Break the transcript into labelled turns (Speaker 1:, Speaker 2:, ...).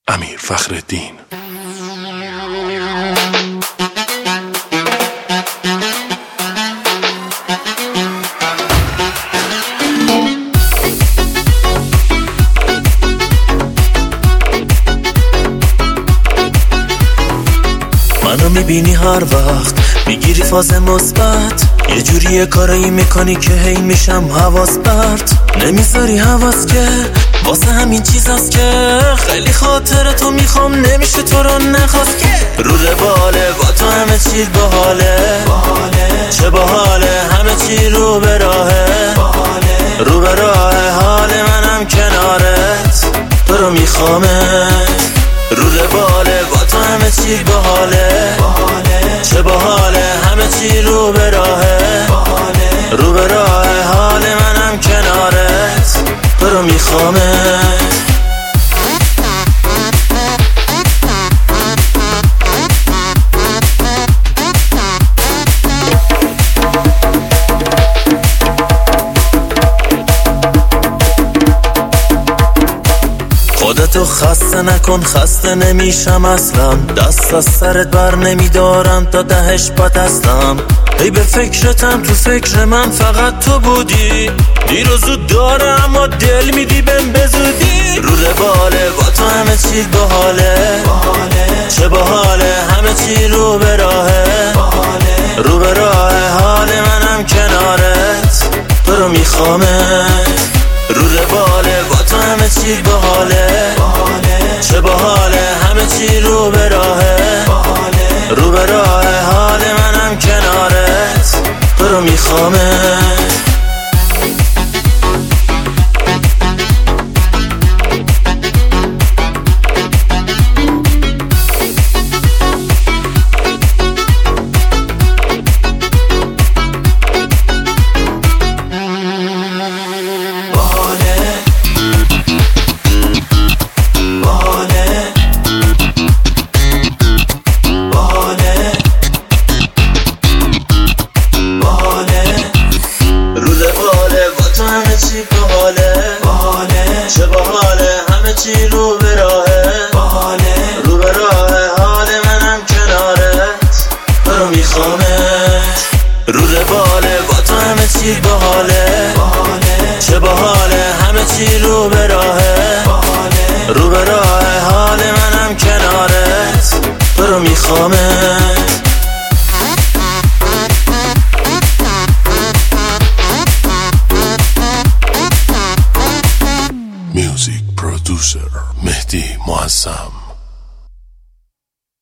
Speaker 1: امیر فخرالدین.
Speaker 2: منو میبینی هر وقت میگیری فاز مثبت، یه جوری کارایی میکنی که هی میشم حواس پرت. نمیذاری حواس که واسه همین چیزاست که خیلی خاطرتو میخوام، نمیشه تو رو نخواست که رو رباله با تو همه چی باحاله، چه باحاله همه چی رو به راهه، رو به راه حال منم کنارت، تو رو میخوامت. رو رباله با تو همه چی باحاله، چه باحاله همه چی رو به راهه، رو به راه حال منم کنارت، تو رو میخوامت. خودتو خسته نکن، خسته نمیشم اصلا، دست از سرت بر نمیدارم تا دهش بد هستم. هی به فکرتم، تو فکر من فقط تو بودی، دیر و زود داره اما دل میدی بهم بزودی. رو رباله با تو همه چی باحاله، چه باحاله همه چی رو به راهه، رو به راه حال منم کنارت، تو رو میخوامت. رو رباله با تو همه چی باحاله، چه باحاله همه چی رو به راهه، رو به راه حال منم کنارت، تو رو میخوامت. چه باحاله همه چی رو به راهه، رو به راه حال منم کنارت، تو رو میخوامت. رو رباله با تو همه چی باحاله، چه باحاله همه چی رو به راهه، رو به راه حال منم کنارت، تو رو میخوامت.
Speaker 1: میوزیک پرودوسر مهدی معظم.